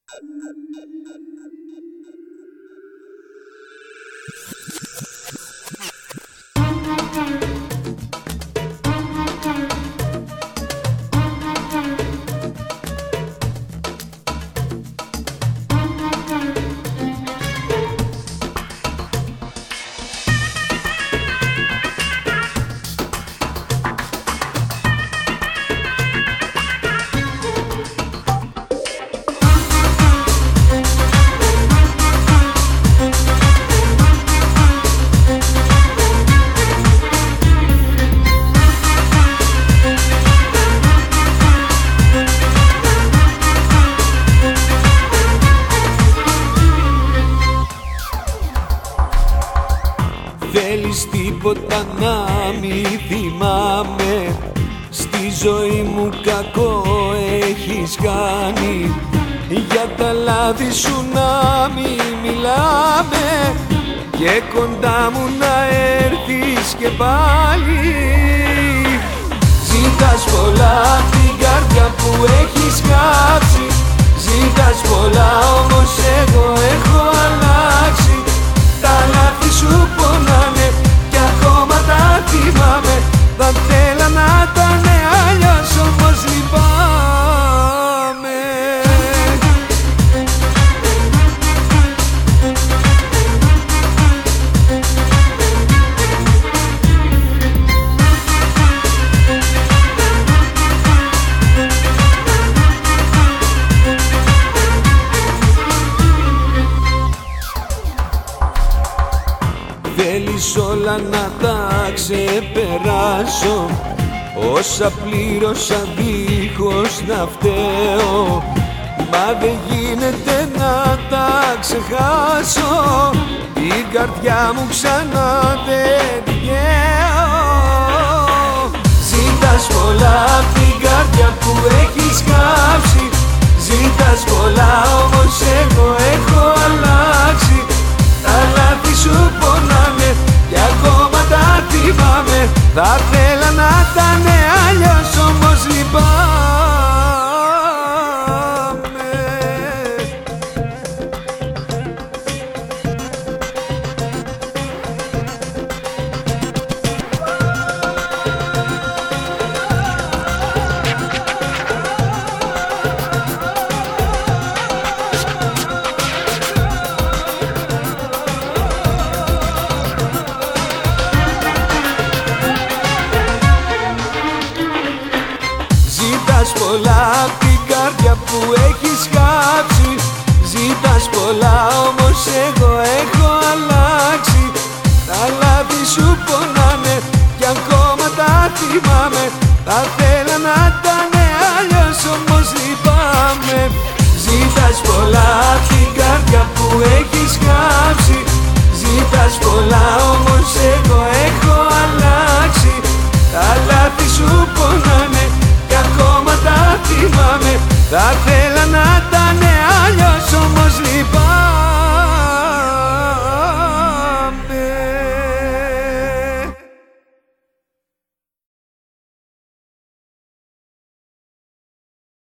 Θέλεις τίποτα να μη θυμάμαι? Στη ζωή μου κακό έχεις κάνει. Για τα λάθη σου να μη μιλάμε και κοντά μου να έρθεις και πάλι. Ζήτας πολλά απ' την καρδιά που έχεις κάψει. Ζήτας πολλά όμως εγώ έχω αλλάξει. Τα λάθη σου πονάνε κι ακόμα τα θυμάμαι. Θα θέλα να ήτανε αλλιώς όμως λυπάμαι. Θέλεις όλα να τα ξεπεράσω, όσα πλήρωσα δίχως να φταίω. Μα δεν γίνεται να τα ξεχάσω, την καρδιά μου ξανά δεν την καίω. Ζήτας πολλά απ' την καρδιά που έχεις κάψει. Ζήτας πολλά όμως εγώ έχω αλλάξει. Τα λάθη σου πονάνε κι ακόμα τα θυμάμαι. Θα θέλα να ήτανε αλλιώς όμως λυπάμαι. Ζήτας πολλά απ' την καρδιά που έχεις κάψει. Ζήτας πολλά όμως εγώ έχω αλλάξει. Τα λάθη σου πονάνε κι ακόμα τα θυμάμαι. Θα θέλα να ήτανε αλλιώς όμως λυπάμαι. Ζήτας πολλά απ' την καρδιά που έχεις κάψει. Ζήτας πολλά όμως εγώ έχω αλλάξει. Τα λάθη σου πονάνε κι ακόμα τα θυμάμαι. Θα